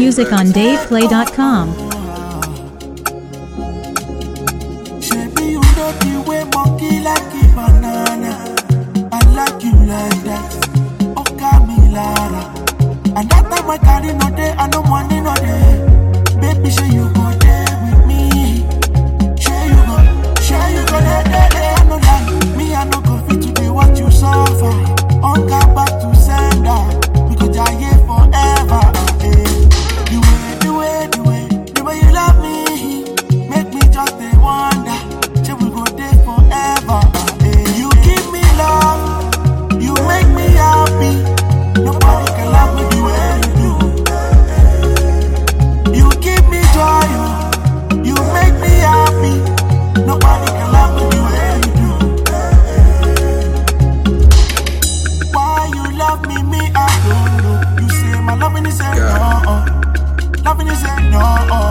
music on DavePlay.com. Baby, you know the way monkey like a banana. I like you like that. Oh, Camila. And that time I carry no day, I no money no day. Baby, sure you go there with me. Sure you go there, I no lie. Me, I no go fit today, what you suffer. On got back to sender. We go die here forever. The way you love me, make me just a wonder. Sure we go there forever. You give me love, you make me happy. Nobody can love me the way you do. You give me joy, you make me happy. Nobody can love me the way you do. Why you love me, I don't know. You say my loving is a no, loving is a no.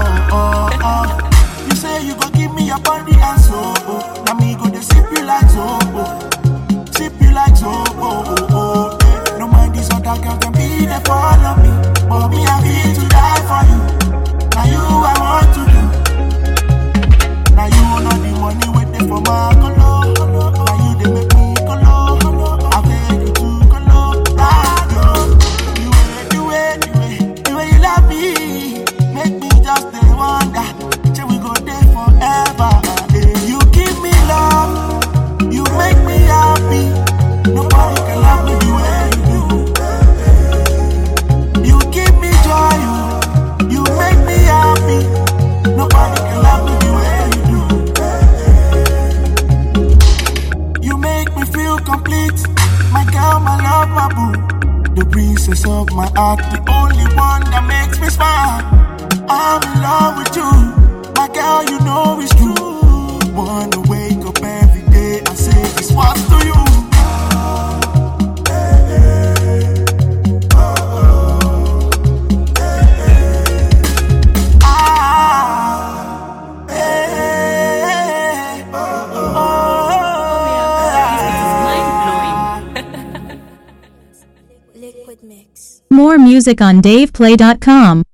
You say you gon' give me your body and soul. Now me go to sip you like Zobo, sip you like Zobo. No mind these other girls, them be there follow me. But me, I'm here to die for you. Now you I want to do. Now you know the money waiting for my colo. Now you they make me colo. I beg you to colo. The way you love me, make me just a wonder. Till we go there forever. You give me love, you make me happy. Nobody can love me the way you do. You give me joy, you make me happy. Nobody can love me the way you do. You make me feel complete. My girl, my love, my boo. The princess of my heart, the only one that makes me smile. I'm in love with you. My girl, you know it's true. Wanna wake up every day and say this what's to you. More music on DavePlay.com.